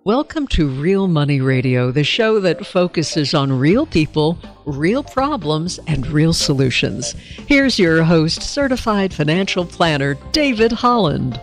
Welcome to Real Money Radio, the show that focuses on real people, real problems, and real solutions. Here's your host, certified financial planner, David Holland.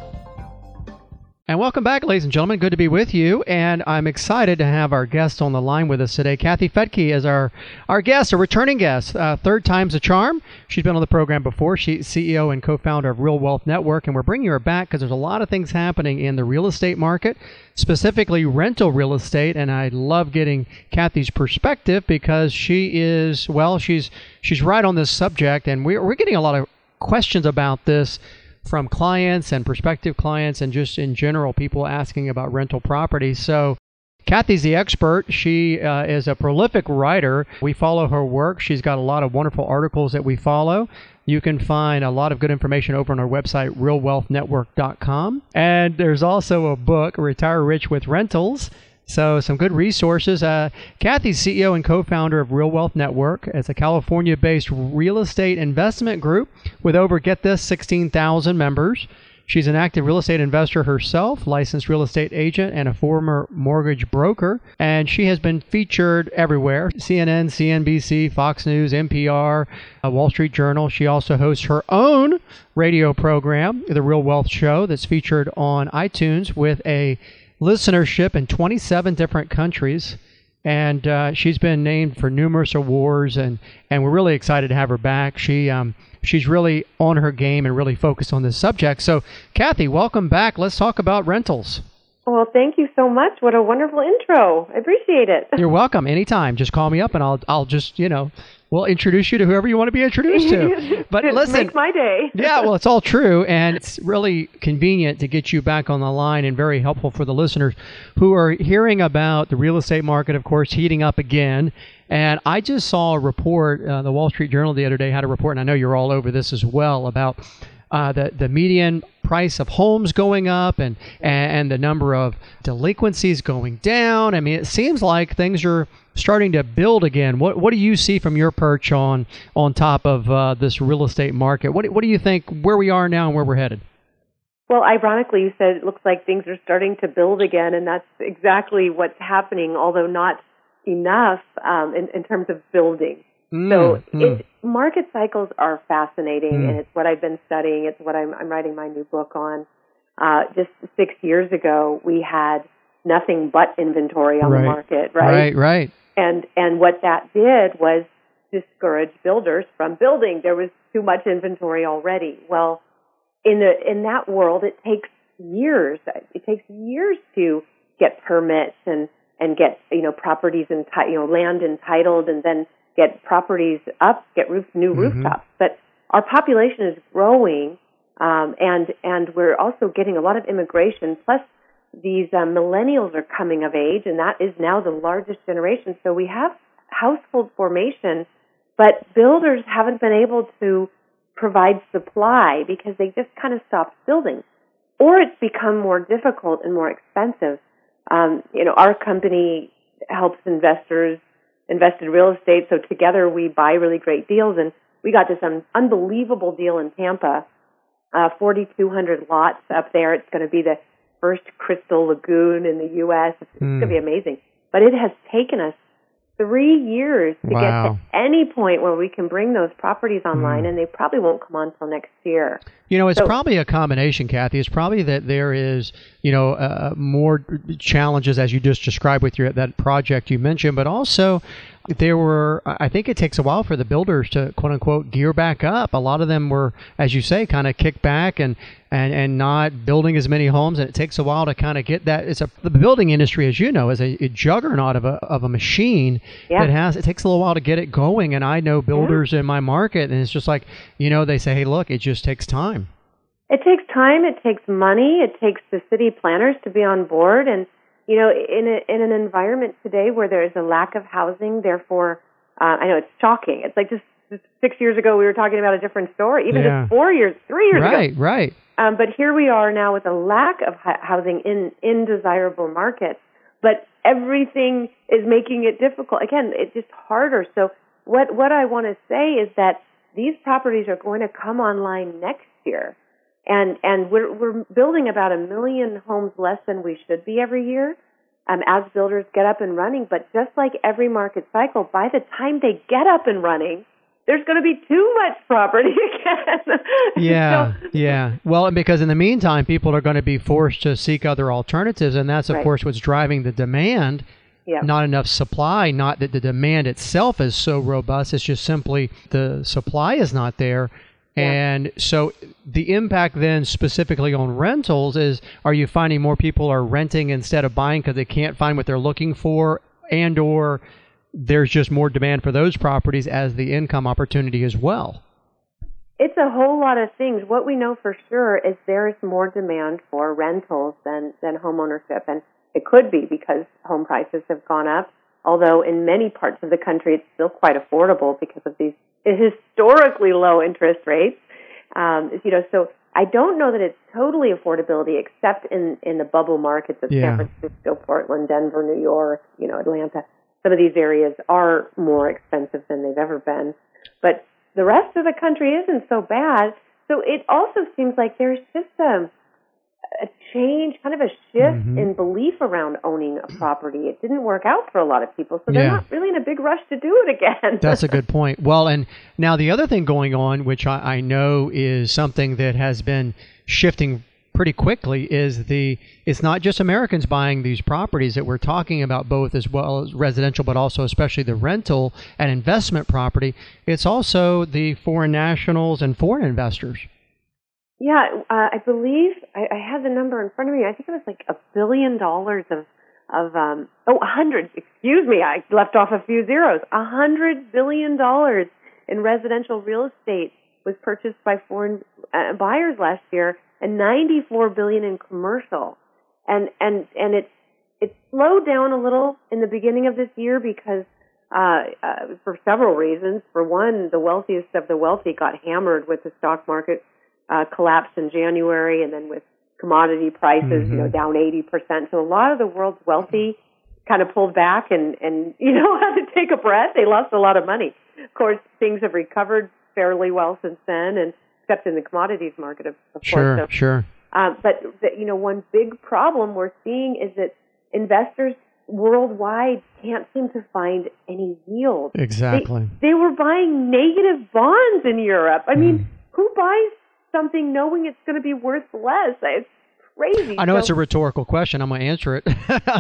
And welcome back, ladies and gentlemen. Good to be with you. And I'm excited to have our guest on the line with us today. Kathy Fettke is our guest, a returning guest. Third time's a charm. She's been on the program before. She's CEO and co-founder of Real Wealth Network. And we're bringing her back because there's a lot of things happening in the real estate market, specifically rental real estate. And I love getting Kathy's perspective because she is, well, she's right on this subject. And we're getting a lot of questions about this from clients and prospective clients and just in general, people asking about rental properties. So Kathy's the expert. She is a prolific writer. We follow her work. She's got a lot of wonderful articles that we follow. You can find a lot of good information over on our website, realwealthnetwork.com. And there's also a book, Retire Rich with Rentals. So some good resources. Kathy's CEO and co-founder of Real Wealth Network. It's a California-based real estate investment group with over, get this, 16,000 members. She's an active real estate investor herself, licensed real estate agent, and a former mortgage broker. And she has been featured everywhere: CNN, CNBC, Fox News, NPR, Wall Street Journal. She also hosts her own radio program, The Real Wealth Show, that's featured on iTunes with a listenership in 27 different countries, and she's been named for numerous awards, and we're really excited to have her back. She's really on her game and really focused on this subject. So, Kathy, welcome back. Let's talk about rentals. Well, thank you so much. What a wonderful intro. I appreciate it. You're welcome. Anytime. Just call me up, and I'll just, we'll introduce you to whoever you want to be introduced to. But it listen, makes my day. Yeah, well, it's all true, and it's really convenient to get you back on the line and very helpful for the listeners who are hearing about the real estate market, of course, heating up again. And I just saw a report, the Wall Street Journal the other day had a report, and I know you're all over this as well, about the median price of homes going up and the number of delinquencies going down. I mean, it seems like things are starting to build again. What do you see from your perch on top of this real estate market? What do you think where we are now and where we're headed? Well, ironically, you said it looks like things are starting to build again, and that's exactly what's happening, although not enough in terms of building. Market cycles are fascinating, and it's what I've been studying. It's what I'm writing my new book on. Just 6 years ago, we had nothing but inventory on the market, right? Right. And what that did was discourage builders from building. There was too much inventory already. Well, in that world, it takes years. It takes years to get permits and get properties land entitled, and then get properties up, get new rooftops. But our population is growing, and we're also getting a lot of immigration. Plus, these millennials are coming of age, and that is now the largest generation. So we have household formation, but builders haven't been able to provide supply because they just kind of stopped building, or it's become more difficult and more expensive. Our company helps investors invest in real estate, so together we buy really great deals, and we got this unbelievable deal in Tampa, 4,200 lots up there. It's going to be the first crystal lagoon in the U.S. It's going to be amazing. But it has taken us 3 years to get to any point where we can bring those properties online, and they probably won't come on until next year. It's probably a combination, Kathy. It's probably that there is, more challenges, as you just described with that project you mentioned, but also I think it takes a while for the builders to, quote unquote, gear back up. A lot of them were, as you say, kind of kicked back and not building as many homes. And it takes a while to kind of get that. The building industry, as you know, is a juggernaut of a machine that it takes a little while to get it going. And I know builders in my market, and it's just like, they say, hey, look, it just takes time. It takes time. It takes money. It takes the city planners to be on board. And in an environment today where there is a lack of housing, therefore, I know it's shocking. It's like just 6 years ago we were talking about a different story, even just 3 years ago. Right. But here we are now with a lack of housing in desirable markets, but everything is making it difficult. Again, it's just harder. So what I want to say is that these properties are going to come online next year. And we're building about 1 million homes less than we should be every year. as builders get up and running. But just like every market cycle, by the time they get up and running, there's going to be too much property again. Yeah. Well, and because in the meantime, people are going to be forced to seek other alternatives, and that's, of course, what's driving the demand. Yeah. Not enough supply, not that the demand itself is so robust. It's just simply the supply is not there. Yeah. And so the impact then specifically on rentals is, are you finding more people are renting instead of buying because they can't find what they're looking for, and or there's just more demand for those properties as the income opportunity as well? It's a whole lot of things. What we know for sure is there is more demand for rentals than homeownership. And it could be because home prices have gone up, although in many parts of the country it's still quite affordable because of these historically low interest rates. So I don't know that it's totally affordability, except in the bubble markets of San Francisco, Portland, Denver, New York, Atlanta. Some of these areas are more expensive than they've ever been. But the rest of the country isn't so bad. So it also seems like there's just a change, kind of a shift in belief around owning a property. It didn't work out for a lot of people, so they're not really in a big rush to do it again. That's a good point. Well, and now the other thing going on, which I know is something that has been shifting pretty quickly, is it's not just Americans buying these properties that we're talking about, both as well as residential, but also especially the rental and investment property. It's also the foreign nationals and foreign investors. Yeah, I believe I have the number in front of me. I think it was like $1 billion excuse me, I left off a few zeros. $100 billion in residential real estate was purchased by foreign buyers last year, and $94 billion in commercial. And it slowed down a little in the beginning of this year because for several reasons. For one, the wealthiest of the wealthy got hammered with the stock market collapse in January, and then with commodity prices, down 80%. So a lot of the world's wealthy kind of pulled back and had to take a breath. They lost a lot of money. Of course, things have recovered fairly well since then, and except in the commodities market, of course. So, sure. But one big problem we're seeing is that investors worldwide can't seem to find any yield. Exactly. They were buying negative bonds in Europe. I mean, who buys something knowing it's going to be worth less? It's crazy. I know it's a rhetorical question. I'm going to answer it.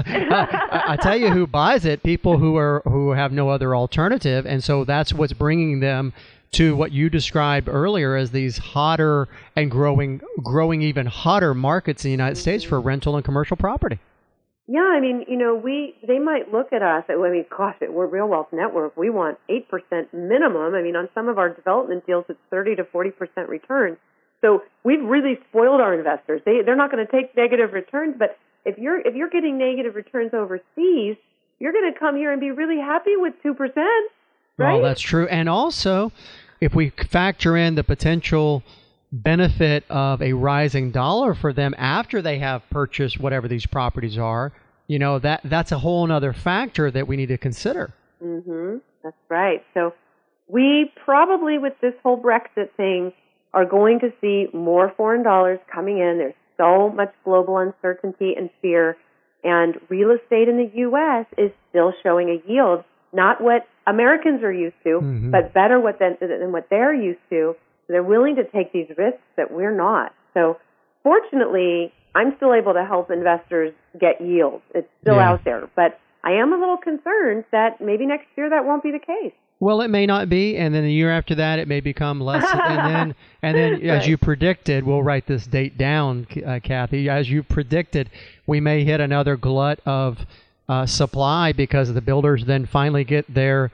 I tell you who buys it: people who have no other alternative, and so that's what's bringing them to what you described earlier as these hotter and growing even hotter markets in the United States for rental and commercial property. Yeah, I mean, they might look at us. I mean, gosh, we're Real Wealth Network. We want 8% minimum. I mean, on some of our development deals, it's 30 to 40% returns. So we've really spoiled our investors. They're not going to take negative returns, but if you're getting negative returns overseas, you're going to come here and be really happy with 2%, right? Well, that's true. And also, if we factor in the potential benefit of a rising dollar for them after they have purchased whatever these properties are, that's a whole other factor that we need to consider. That's right. So we probably, with this whole Brexit thing, are going to see more foreign dollars coming in. There's so much global uncertainty and fear, and real estate in the U.S. is still showing a yield, not what Americans are used to, but better than what they're used to. So they're willing to take these risks that we're not. So fortunately, I'm still able to help investors get yield. It's still out there, but I am a little concerned that maybe next year that won't be the case. Well, it may not be, and then the year after that, it may become less. and then, as you predicted, we'll write this date down, Kathy. As you predicted, we may hit another glut of supply because the builders then finally get their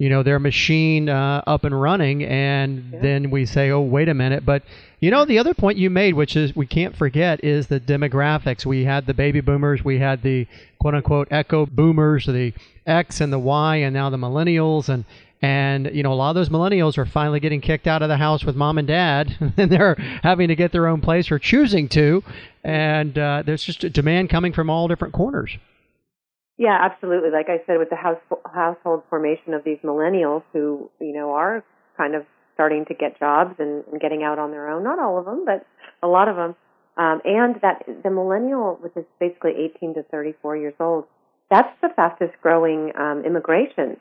machine up and running, and then we say, oh, wait a minute. But the other point you made, which is we can't forget, is the demographics. We had the baby boomers, we had the quote unquote echo boomers, the X and the Y, and now the millennials, and a lot of those millennials are finally getting kicked out of the house with mom and dad, and they're having to get their own place or choosing to, and there's just a demand coming from all different corners. Yeah, absolutely. Like I said, with the household formation of these millennials who, are kind of starting to get jobs and getting out on their own. Not all of them, but a lot of them. And that the millennial, which is basically 18 to 34 years old, that's the fastest growing immigration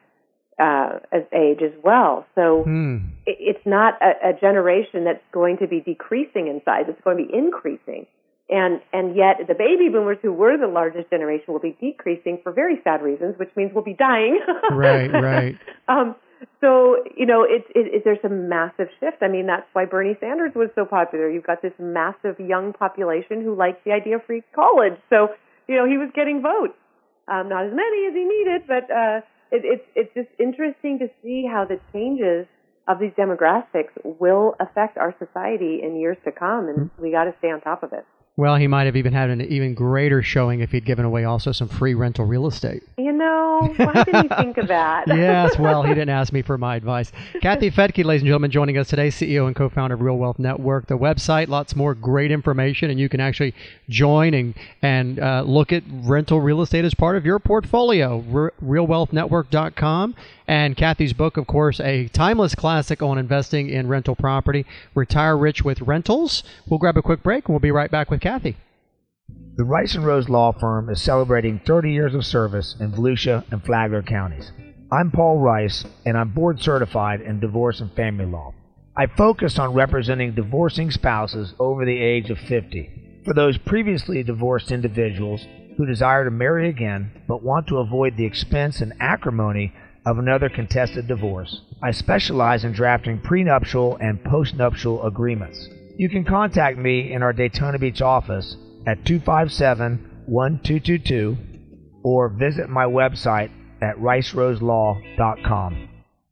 age as well. So it's not a generation that's going to be decreasing in size. It's going to be increasing. And yet the baby boomers, who were the largest generation, will be decreasing for very sad reasons, which means we'll be dying. Right. So, there's a massive shift. I mean, that's why Bernie Sanders was so popular. You've got this massive young population who likes the idea of free college. So, he was getting votes. Not as many as he needed, but it's just interesting to see how the changes of these demographics will affect our society in years to come, and we got to stay on top of it. Well, he might have even had an even greater showing if he'd given away also some free rental real estate. Why didn't he think of that? Yes, well, he didn't ask me for my advice. Kathy Fettke, ladies and gentlemen, joining us today, CEO and co-founder of Real Wealth Network. The website, lots more great information, and you can actually join and look at rental real estate as part of your portfolio, realwealthnetwork.com. And Kathy's book, of course, a timeless classic on investing in rental property, Retire Rich with Rentals. We'll grab a quick break, and we'll be right back with Kathy. The Rice & Rose Law Firm is celebrating 30 years of service in Volusia and Flagler counties. I'm Paul Rice, and I'm board certified in divorce and family law. I focus on representing divorcing spouses over the age of 50. For those previously divorced individuals who desire to marry again but want to avoid the expense and acrimony of another contested divorce, I specialize in drafting prenuptial and postnuptial agreements. You can contact me in our Daytona Beach office at 257-1222 or visit my website at riceroselaw.com.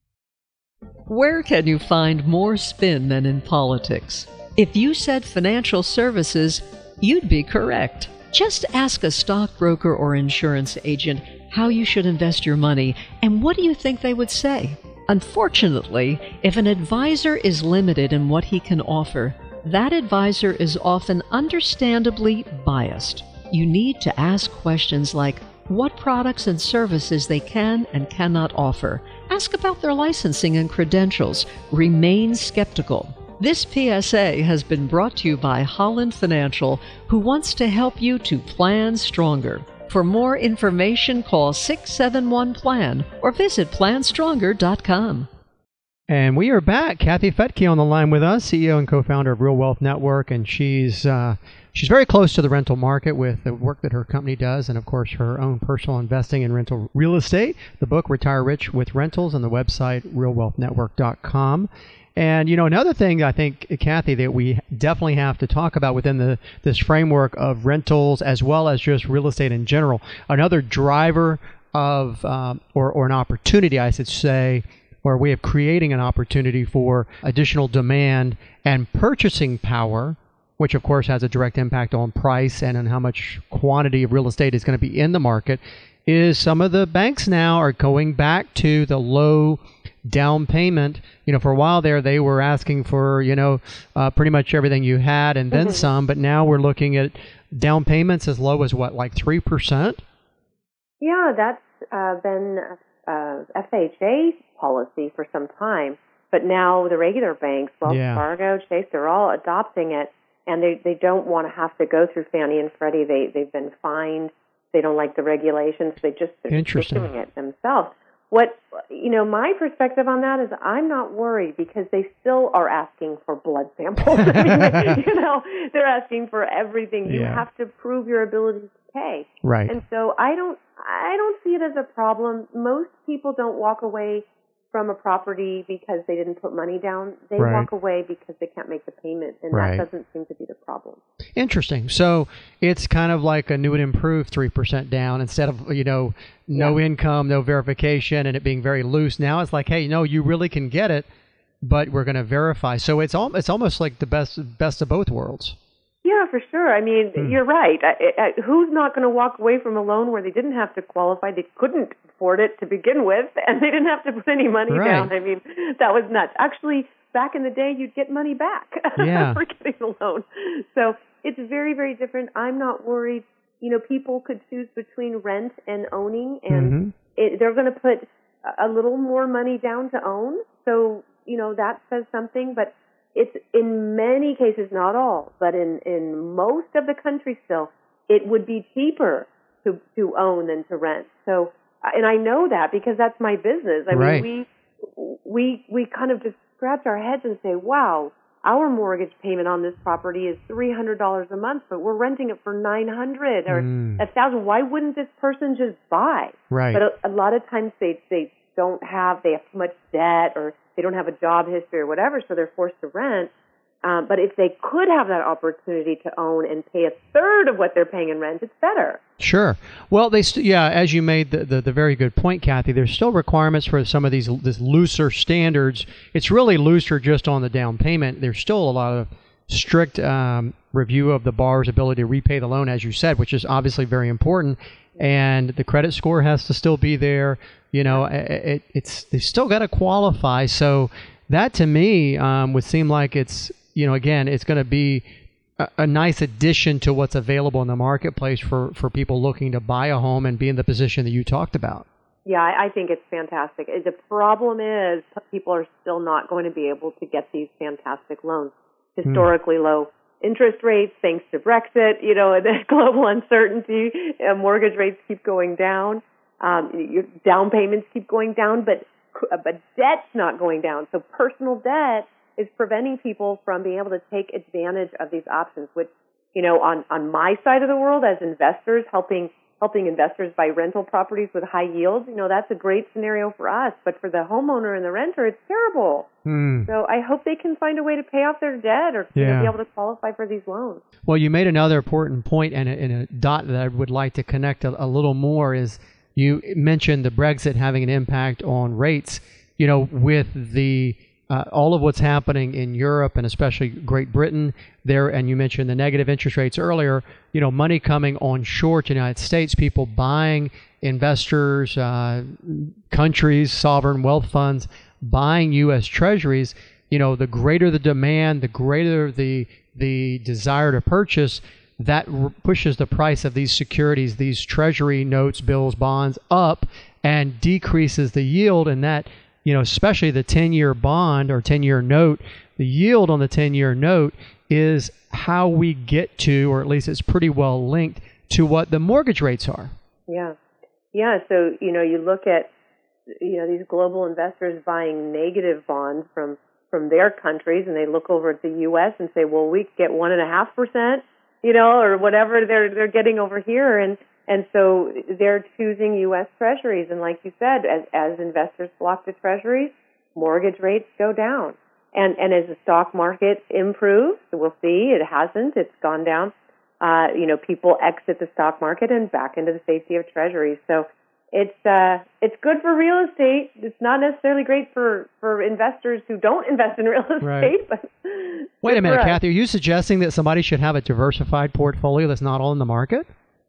Where can you find more spin than in politics? If you said financial services, you'd be correct. Just ask a stockbroker or insurance agent how you should invest your money, and what do you think they would say? Unfortunately, if an advisor is limited in what he can offer, that advisor is often understandably biased. You need to ask questions like what products and services they can and cannot offer. Ask about their licensing and credentials. Remain skeptical. This PSA has been brought to you by Holland Financial, who wants to help you to plan stronger. For more information, call 671-PLAN or visit planstronger.com. And we are back. Kathy Fettke on the line with us, CEO and co-founder of Real Wealth Network, and she's very close to the rental market with the work that her company does, and of course her own personal investing in rental real estate. The book Retire Rich with Rentals, and the website realwealthnetwork.com. And another thing I think, Kathy, that we definitely have to talk about within this framework of rentals as well as just real estate in general, another driver of or an opportunity, I should say, or a way of creating an opportunity for additional demand and purchasing power, which of course has a direct impact on price and on how much quantity of real estate is going to be in the market, is some of the banks now are going back to the low down payment. For a while there, they were asking for, pretty much everything you had and then some, but now we're looking at down payments as low as what, like 3%? Yeah, that's been FHA policy for some time, but now the regular banks, Wells Fargo, Chase, they're all adopting it, and they don't want to have to go through Fannie and Freddie. They've been fined. They don't like the regulations. They're just doing it themselves. My perspective on that is I'm not worried because they still are asking for blood samples. They're asking for everything. You have to prove your ability to pay. Right. And so I don't see it as a problem. Most people don't walk away from a property because they didn't put money down. They walk away because they can't make the payment, and that doesn't seem to be the problem. Interesting. So it's kind of like a new and improved 3% down instead of, no income, no verification, and it being very loose. Now it's like, hey, no, you really can get it, but we're going to verify. So it's almost like the best of both worlds. Yeah, for sure. I mean, you're right. Who's not going to walk away from a loan where they didn't have to qualify, they couldn't afford it to begin with, and they didn't have to put any money down? I mean, that was nuts. Actually, back in the day, you'd get money back for getting a loan. So it's very, very different. I'm not worried. People could choose between rent and owning, and they're going to put a little more money down to own. So, that says something, but it's in many cases, not all, but in most of the country still, it would be cheaper to own than to rent. So, and I know that because that's my business. I mean, we kind of just scratch our heads and say, wow, our mortgage payment on this property is $300 a month, but we're renting it for $900 or $1,000. Why wouldn't this person just buy? Right. But a lot of times they have too much debt, or they don't have a job history or whatever, so they're forced to rent. But if they could have that opportunity to own and pay a third of what they're paying in rent, it's better. Sure. Well, as you made the very good point, Kathy, there's still requirements for some of these looser standards. It's really looser just on the down payment. There's still a lot of strict review of the borrower's ability to repay the loan, as you said, which is obviously very important. And the credit score has to still be there. You know, they still got to qualify. So that to me would seem like it's, you know, again, it's going to be a nice addition to what's available in the marketplace for people looking to buy a home and be in the position that you talked about. Yeah, I think it's fantastic. The problem is people are still not going to be able to get these fantastic loans. Historically low interest rates, thanks to Brexit, you know, and the global uncertainty, mortgage rates keep going down, your down payments keep going down, but debt's not going down. So personal debt is preventing people from being able to take advantage of these options, which, you know, on my side of the world as investors, helping investors buy rental properties with high yields, you know, that's a great scenario for us. But for the homeowner and the renter, it's terrible. So I hope they can find a way to pay off their debt or be able to qualify for these loans. Well, you made another important point, and a dot that I would like to connect a little more is you mentioned the Brexit having an impact on rates, you know, with the all of what's happening in Europe and especially Great Britain there, and you mentioned the negative interest rates earlier, you know, money coming onshore to the United States, people buying, investors, countries, sovereign wealth funds, buying U.S. treasuries. You know, the greater the demand, the greater the desire to purchase, that pushes the price of these securities, these treasury notes, bills, bonds up and decreases the yield, and that, you know, especially the 10-year bond or 10-year note, the yield on the 10-year note is how we get to, or at least it's pretty well linked to what the mortgage rates are. Yeah. Yeah. So, you know, you look at, you know, these global investors buying negative bonds from their countries, and they look over at the U.S. and say, well, we get 1.5%, you know, or whatever they're getting over here. And so they're choosing U.S. Treasuries. And like you said, as investors flock to Treasuries, mortgage rates go down. And as the stock market improves, we'll see, it hasn't, it's gone down. You know, people exit the stock market and back into the safety of Treasuries. So it's good for real estate. It's not necessarily great for investors who don't invest in real estate. Right. But wait a minute, Kathy, are you suggesting that somebody should have a diversified portfolio that's not all in the market?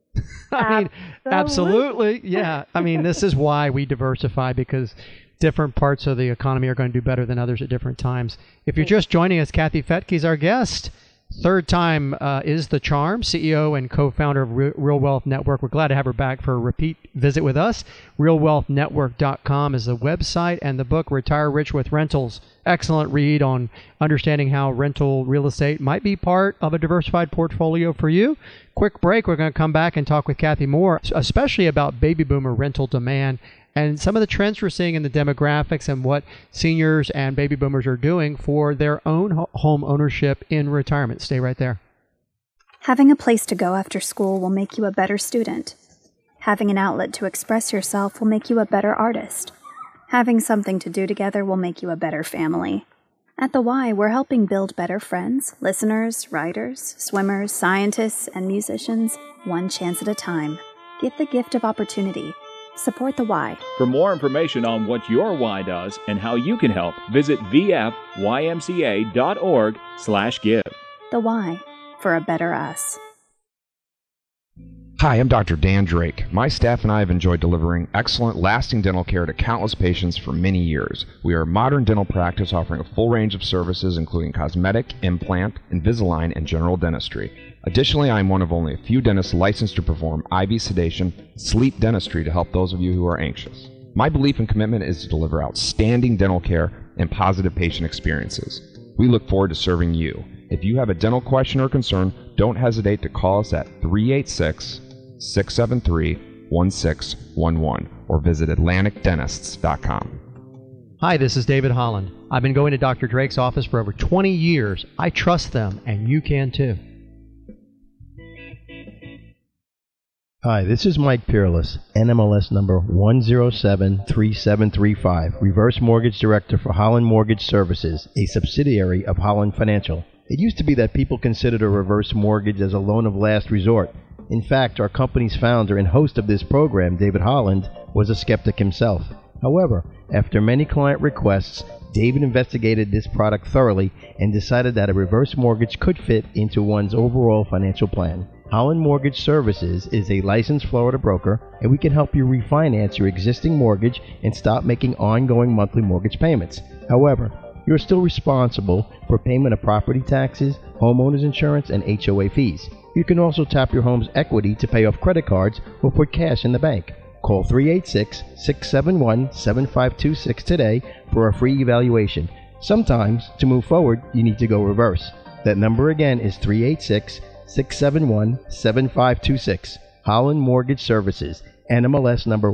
I mean, absolutely. Yeah. I mean, this is why we diversify, because different parts of the economy are going to do better than others at different times. If you're just joining us, Kathy Fettke is our guest. Third time is the charm, CEO and co-founder of Real Wealth Network. We're glad to have her back for a repeat visit with us. RealWealthNetwork.com is the website, and the book Retire Rich with Rentals. Excellent read on understanding how rental real estate might be part of a diversified portfolio for you. Quick break. We're going to come back and talk with Kathy more, especially about baby boomer rental demand and some of the trends we're seeing in the demographics and what seniors and baby boomers are doing for their own home ownership in retirement. Stay right there. Having a place to go after school will make you a better student. Having an outlet to express yourself will make you a better artist. Having something to do together will make you a better family. At The Y, we're helping build better friends, listeners, writers, swimmers, scientists, and musicians, one chance at a time. Give the gift of opportunity. Support The Y. For more information on what your Y does and how you can help, visit vfymca.org/give. The Y, for a better us. Hi, I'm Dr. Dan Drake. My staff and I have enjoyed delivering excellent, lasting dental care to countless patients for many years. We are a modern dental practice offering a full range of services including cosmetic, implant, Invisalign, and general dentistry. Additionally, I am one of only a few dentists licensed to perform IV sedation, sleep dentistry to help those of you who are anxious. My belief and commitment is to deliver outstanding dental care and positive patient experiences. We look forward to serving you. If you have a dental question or concern, don't hesitate to call us at 386 673-1611 or visit AtlanticDentists.com. Hi, this is David Holland. I've been going to Dr. Drake's office for over 20 years. I trust them, and you can too. Hi, this is Mike Peerless, NMLS number 1073735, Reverse Mortgage Director for Holland Mortgage Services, a subsidiary of Holland Financial. It used to be that people considered a reverse mortgage as a loan of last resort. In fact, our company's founder and host of this program, David Holland, was a skeptic himself. However, after many client requests, David investigated this product thoroughly and decided that a reverse mortgage could fit into one's overall financial plan. Holland Mortgage Services is a licensed Florida broker, and we can help you refinance your existing mortgage and stop making ongoing monthly mortgage payments. However, you're still responsible for payment of property taxes, homeowners insurance, and HOA fees. You can also tap your home's equity to pay off credit cards or put cash in the bank. Call 386-671-7526 today for a free evaluation. Sometimes, to move forward, you need to go reverse. That number again is 386-671-7526. Holland Mortgage Services, NMLS number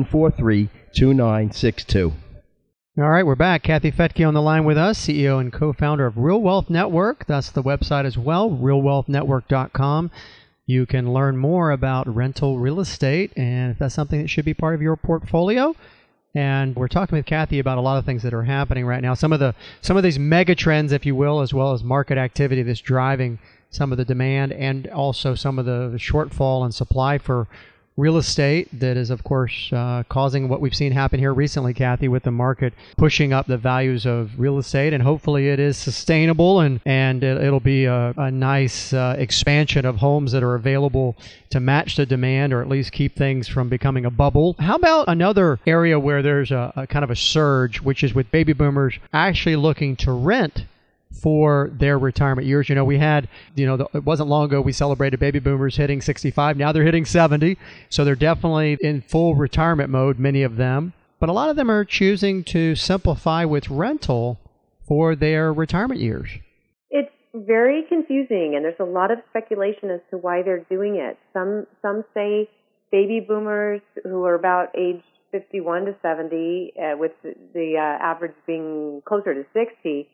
1432962. All right, we're back. Kathy Fettke on the line with us, CEO and co-founder of Real Wealth Network. That's the website as well, realwealthnetwork.com. You can learn more about rental real estate, and if that's something that should be part of your portfolio. And we're talking with Kathy about a lot of things that are happening right now. Some of these mega trends, if you will, as well as market activity that's driving some of the demand and also some of the shortfall in supply for real estate that is, of course, causing what we've seen happen here recently, Kathy, with the market pushing up the values of real estate. And hopefully it is sustainable and it'll be a nice expansion of homes that are available to match the demand or at least keep things from becoming a bubble. How about another area where there's a kind of a surge, which is with baby boomers actually looking to rent for their retirement years? You know, we had, it wasn't long ago we celebrated baby boomers hitting 65. Now they're hitting 70. So they're definitely in full retirement mode, many of them. But a lot of them are choosing to simplify with rental for their retirement years. It's very confusing, and there's a lot of speculation as to why they're doing it. Some say baby boomers who are about age 51 to 70, with the average being closer to 60,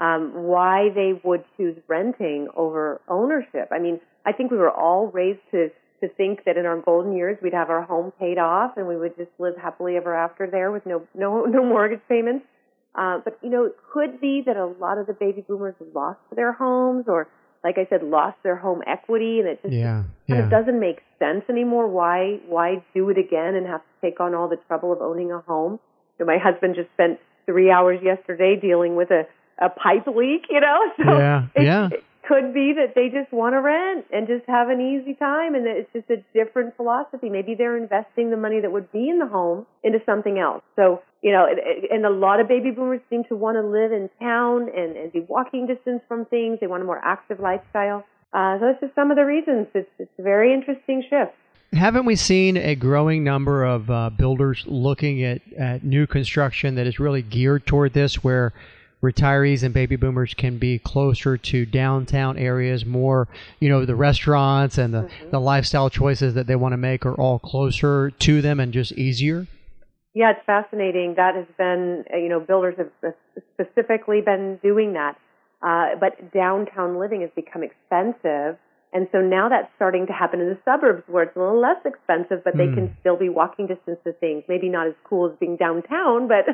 why they would choose renting over ownership. I mean, I think we were all raised to think that in our golden years we'd have our home paid off and we would just live happily ever after there with no mortgage payments. But it could be that a lot of the baby boomers lost their homes, or, like I said, lost their home equity, and it just kind of doesn't make sense anymore. Why do it again and have to take on all the trouble of owning a home? My husband just spent 3 hours yesterday dealing with a pipe leak, so it could be that they just want to rent and just have an easy time, and it's just a different philosophy. Maybe they're investing the money that would be in the home into something else. So, and a lot of baby boomers seem to want to live in town and be walking distance from things. They want a more active lifestyle. So that's just some of the reasons. It's a very interesting shift. Haven't we seen a growing number of builders looking at new construction that is really geared toward this, where retirees and baby boomers can be closer to downtown areas, more, the restaurants and the lifestyle choices that they want to make are all closer to them and just easier? Yeah, it's fascinating. That has been, builders have specifically been doing that. But downtown living has become expensive. And so now that's starting to happen in the suburbs where it's a little less expensive, but they can still be walking distance to things. Maybe not as cool as being downtown, but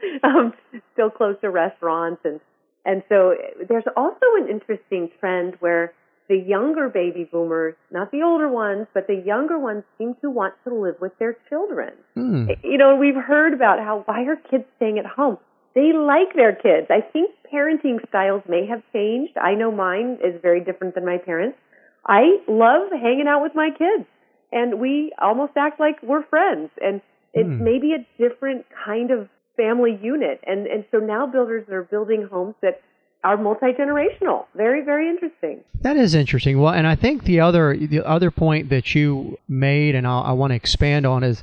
still close to restaurants. And so there's also an interesting trend where the younger baby boomers, not the older ones, but the younger ones seem to want to live with their children. We've heard about why are kids staying at home? They like their kids. I think parenting styles may have changed. I know mine is very different than my parents. I love hanging out with my kids, and we almost act like we're friends, and it's maybe a different kind of family unit. And so now builders are building homes that are multi-generational. Very, very interesting. That is interesting. Well, and I think the other point that you made, and I want to expand on, is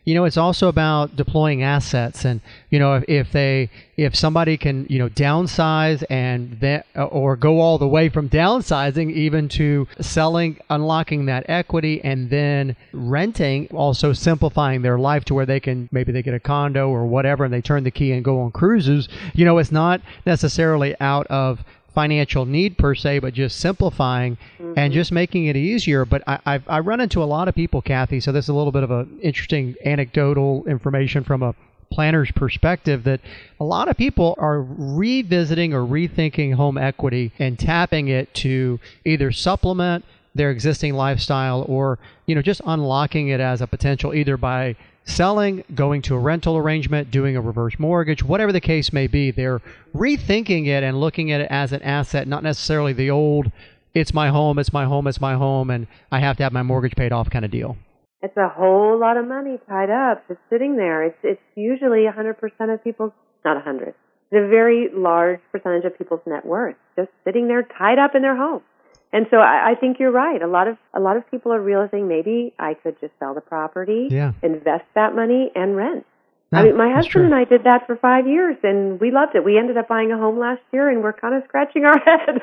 it's also about deploying assets. And, if somebody can, downsize and then, or go all the way from downsizing even to selling, unlocking that equity, and then renting, also simplifying their life to where maybe they get a condo or whatever, and they turn the key and go on cruises. It's not necessarily out of financial need per se, but just simplifying and just making it easier. But I run into a lot of people, Kathy, so this is a little bit of an interesting anecdotal information from a planner's perspective, that a lot of people are revisiting or rethinking home equity and tapping it to either supplement their existing lifestyle or, just unlocking it as a potential, either by selling, going to a rental arrangement, doing a reverse mortgage, whatever the case may be. They're rethinking it and looking at it as an asset, not necessarily the old, it's my home, and I have to have my mortgage paid off kind of deal. It's a whole lot of money tied up, just sitting there. It's usually 100% of people's, not 100, it's a very large percentage of people's net worth, just sitting there tied up in their home. And so I think you're right. A lot of people are realizing maybe I could just sell the property, invest that money, and rent. No, my husband and I did that for 5 years, and we loved it. We ended up buying a home last year, and we're kind of scratching our head.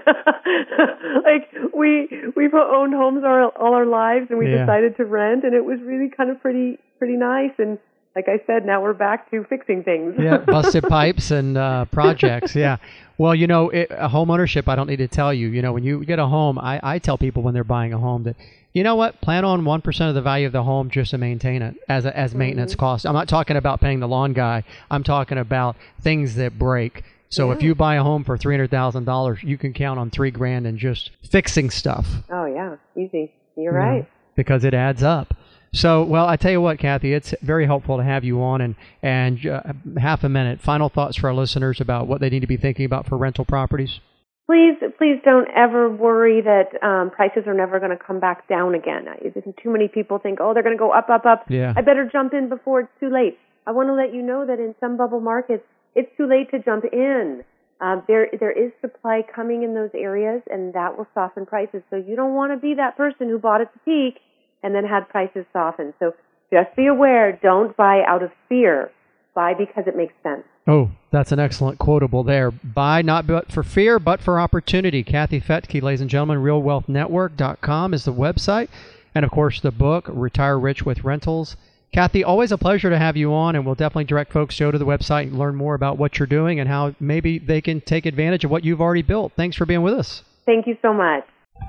We've owned homes all our lives, and we decided to rent, and it was really kind of pretty nice. And like I said, now we're back to fixing things. Busted pipes and projects. Well, home ownership, I don't need to tell you. When you get a home, I tell people when they're buying a home that, plan on 1% of the value of the home just to maintain it as maintenance costs. I'm not talking about paying the lawn guy. I'm talking about things that break. So if you buy a home for $300,000, you can count on $3,000 and just fixing stuff. Oh yeah, easy. You're right. Because it adds up. So, well, I tell you what, Kathy, it's very helpful to have you on, and half a minute, final thoughts for our listeners about what they need to be thinking about for rental properties. Please don't ever worry that prices are never going to come back down again. Too many people think, they're going to go up. Yeah. I better jump in before it's too late. I want to let you know that in some bubble markets, it's too late to jump in. There is supply coming in those areas, and that will soften prices. So you don't want to be that person who bought at the peak and then had prices soften. So just be aware, don't buy out of fear. Buy because it makes sense. Oh, that's an excellent quotable there. Buy not but for fear, but for opportunity. Kathy Fettke, ladies and gentlemen, realwealthnetwork.com is the website. And, of course, the book, Retire Rich with Rentals. Kathy, always a pleasure to have you on, and we'll definitely direct folks to go to the website and learn more about what you're doing and how maybe they can take advantage of what you've already built. Thanks for being with us. Thank you so much.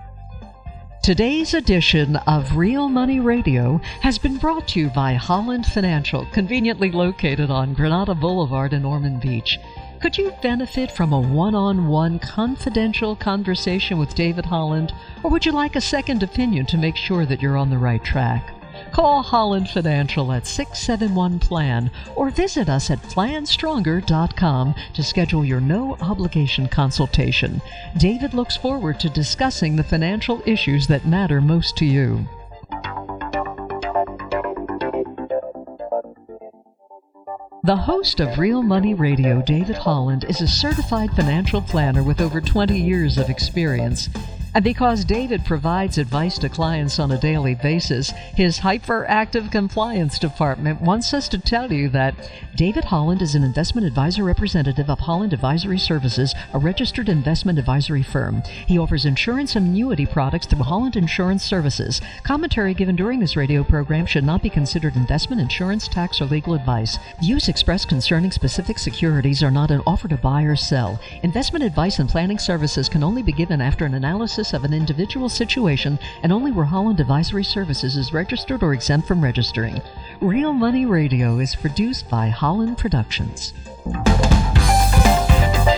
Today's edition of Real Money Radio has been brought to you by Holland Financial, conveniently located on Granada Boulevard in Ormond Beach. Could you benefit from a one-on-one confidential conversation with David Holland, or would you like a second opinion to make sure that you're on the right track? Call Holland Financial at 671-PLAN or visit us at planstronger.com to schedule your no-obligation consultation. David looks forward to discussing the financial issues that matter most to you. The host of Real Money Radio, David Holland, is a certified financial planner with over 20 years of experience. And because David provides advice to clients on a daily basis, his hyperactive compliance department wants us to tell you that David Holland is an investment advisor representative of Holland Advisory Services, a registered investment advisory firm. He offers insurance and annuity products through Holland Insurance Services. Commentary given during this radio program should not be considered investment, insurance, tax, or legal advice. Views expressed concerning specific securities are not an offer to buy or sell. Investment advice and planning services can only be given after an analysis of an individual situation and only where Holland Advisory Services is registered or exempt from registering. Real Money Radio is produced by Holland Productions.